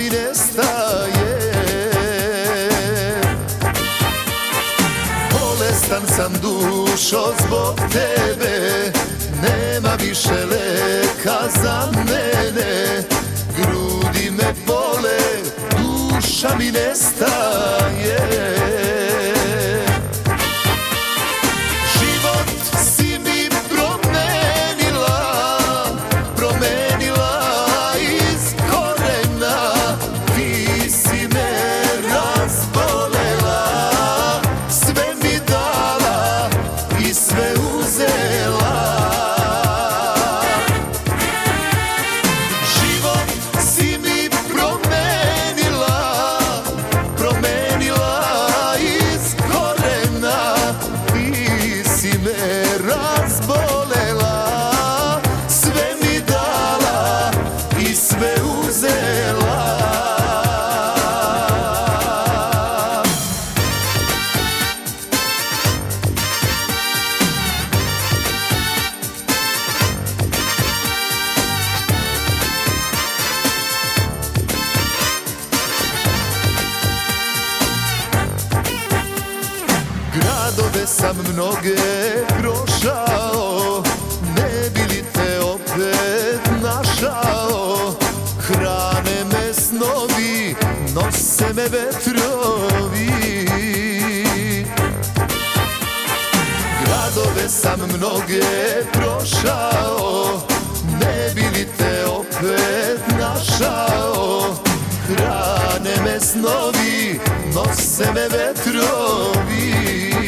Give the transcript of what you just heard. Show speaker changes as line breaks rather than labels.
mi nestaje. Bolestan sam dušo zbog tebe, nema više leka za mene. Grudi me bole, duša mi nestaje. Život si mi promenila iz korena. Ti si me razbolela, sve mi dala i sve uzela. Život si mi promenila iz korena. Ti si me razbolela, sve mi dala i sve uzela. Gradove sam mnoge prošao, ne bi li te opet našao. Hrane me snovi, nose me vetrovi. Gradove sam mnoge prošao, ne bi li te opet našao. Hrane me snovi, nose me vetrovi.